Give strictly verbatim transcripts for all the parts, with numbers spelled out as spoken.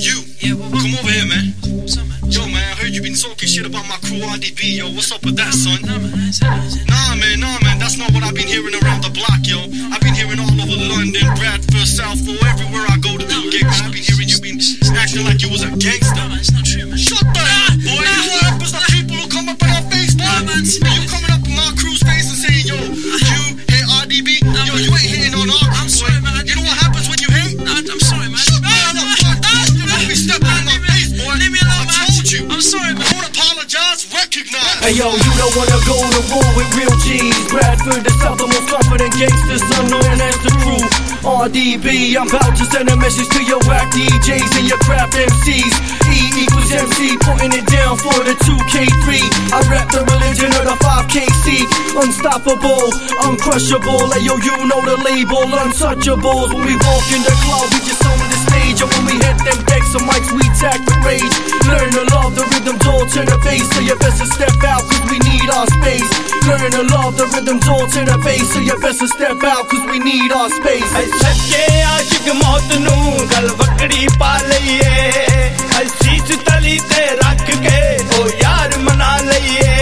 You, yeah, what, what? Come over here, man. What's up, man? What's yo, up? Man, I heard you been talking shit about my crew R D B, yo. What's up with that, son? Nah, man, I ain't saying that. Nah, man, nah, man. That's not what I've been hearing around the block, yo. I've been hearing all over London, Bradford, Southall, everywhere I go to do a gig, man. I've been hearing you been acting like you was a gangster. Nah, man, it's not true, man. Shut the hell up, boy. Nah, you know what happens to people who come up in our face, boy? Nah, man. Are you coming up in my crew's face and saying, yo, you hate R D B? Nah, yo, man. You ain't hating on our crew, I'm sorry, man. You know what happens when you hate? Nah, I'm sorry, man. Shut the hell up, boy. Don't be stepping in my face, boy. Leave me alone, I told you. I'm sorry, man. Don't apologize, recognize. Hey yo, you don't wanna go to war with real G's. Bradford, the South, the most confident gangsters, unknown as the crew. R D B, I'm about to send a message to your whack D Js and your crap M Cs. E equals M C, putting it down for the two K three. I rap the religion of the five K C. Unstoppable, uncrushable. Hey yo, you know the label, untouchables. When we walk in the club, we just own the stage. And when we hit them decks of mics, we attack the rage. Learn to love the rhythms all to the bass. So you best to step out, cause we need our space. Learn to love the rhythms all to the bass. So you best to step out, cause we need our space. सच्चे आशिक मौत नू गल वकड़ी पा लईए सीस तली ते रख के ओ यार मना लईए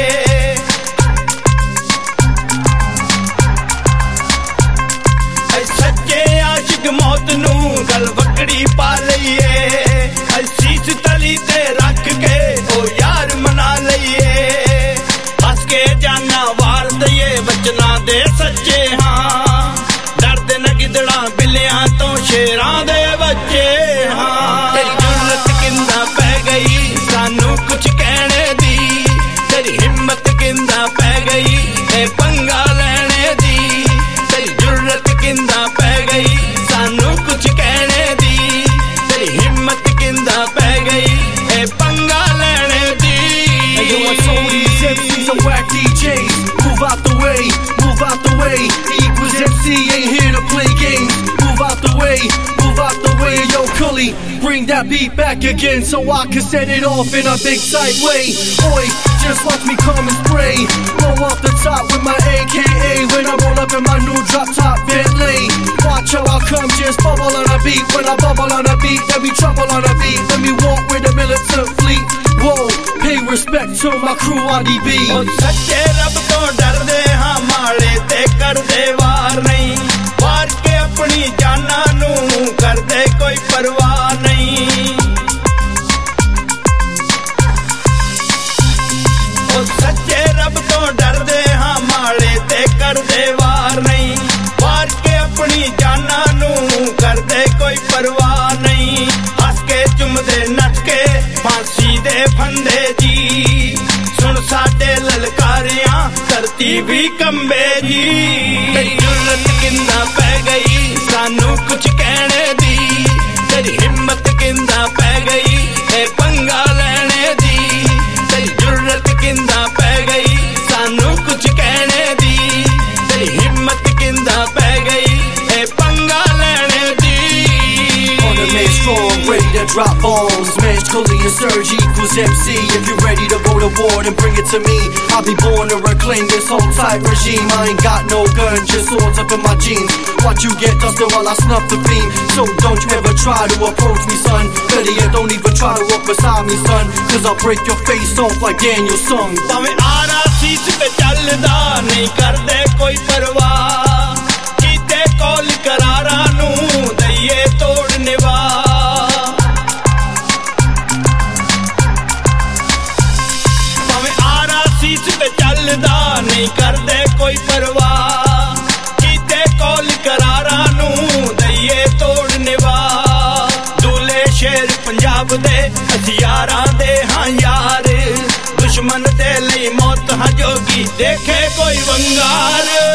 सच्चे आशिक मौत नू गल वकड़ी पा लईए सीस तली ते रख के ओ यार मना लईए हंस के जाना वार दईए बचना दे सच्चे हाँ गिदड़ा बिल्लियां तो शेरां दे बच्चे हाँ तेरी जुर्रत किंदा पै गई सानू कुछ कहने दी तेरी हिम्मत किंदा पै गई ए पंगा लेने दी तेरी जुर्रत किंदा पै गई सानू कुछ कहने दी तेरी हिम्मत किंदा पै गई ए पंगा लेने दी Hey yo, I told these M Cs I'm whack D Js. Move out the way, move out the way. E equals M C, ain't here to play games. Move out the way, move out the way. Yo, Cully, bring that beat back again so I can set it off in a big sight way. Oi, just watch me come and spray. Blow off the top with my A K A when I roll up in my new drop top Bentley. Watch how I come, just bubble on a beat. When I bubble on a beat, then we trouble on a beat. Let me walk with the militant fleet. Whoa, pay respect to my crew R D B. ओ सच्चे रब तो डरदे हां माले ते करदे वार नहीं वार के अपनी जाना नू करदे कोई परवाह नहीं ओ सच्चे रब तो डरदे हां माले ते करदे वार नहीं वार के अपनी जाना नू करदे कोई परवाह नहीं हंस के चुमदे नच के फांसी दे फंदे जी सुन साडे ललकारियां धरती भी कंबे जी तेरी जुर्रत किंदा पै गई सानू कुछ कहने दी तेरी हिम्मत किंदा पै गई ए पंगा लेने दी तेरी जुर्रत किंदा पै गई सानू कुछ कहने दी तेरी हिम्मत किंदा पै गई ए पंगा लेने दी On the man strong, ready to drop bombs. Man, Cully and Surge equals M C. If you're ready to go to war, then bring it to me. I'll be born to reclaim this whole tight regime. I ain't got no gun, just swords up in my jeans. Watch you get dusted while I snuff the beam. So don't you ever try to approach me, son. Better yet, don't even try to walk beside me, son. Cause I'll break your face off like Daniel sung. ਭਾਵੇਂ ਆਰਾ ਸੀਸ ਤੇ ਚੱਲਦਾ ਨਹੀਂ ਕਰਦੇ ਕੋਈ ਪਰਵਾਹ ਕੀਤੇ ਕੋਲ ਕਰਾਰਾਂ ਨੂੰ ਦਈਏ ਤੋੜ ਨਿਵਾਹ ਭਾਵੇਂ ਆਰਾ ਸੀਸ ਤੇ ਚੱਲਦਾ ਨਹੀਂ ਕਰਦੇ ਕੋਈ ਪਰਵਾਹ ਕੀਤੇ ਕੋਲ ਕਰਾਰਾਂ ਨੂੰ ਦਈਏ ਤੋੜ ਨਿਵਾਹ ਦੂਲੇ ਸ਼ੇਰ ਪੰਜਾਬ ਦੇ ਹਥਿਆਰਾਂ ਦੇ ਹਾਂ ਯਾਰ दुश्मन दे लई मौत हाँ जोगी देखे कोई वंगार